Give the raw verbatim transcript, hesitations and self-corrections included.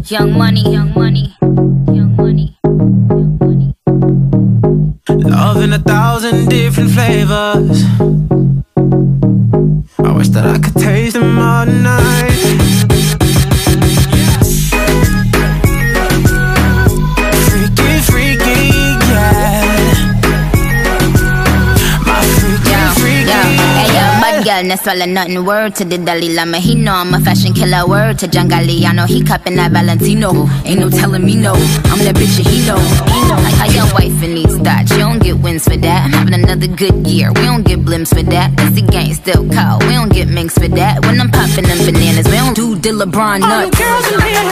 Young money, young money, young money, young money. Love in a thousand different flavors. I wish that I could taste them all night. Freaky, freaky, yeah. My freaky, Yo, freaky, yo, hey yo, bad girl, no swallow nothing. Word to the Dalai Lama, he know I'm a fashion killer. Word to John Galliano, he cupping that Valentino. Ain't no telling me no, I'm that bitch that he know. Like how your wife in these thoughts, you don't get wins for that. I'm having another good year, we don't get blimps for that. Cause the gang still cold, we don't get minks for that. When I'm popping them bananas, we don't do the LeBron nuts. all the girls in here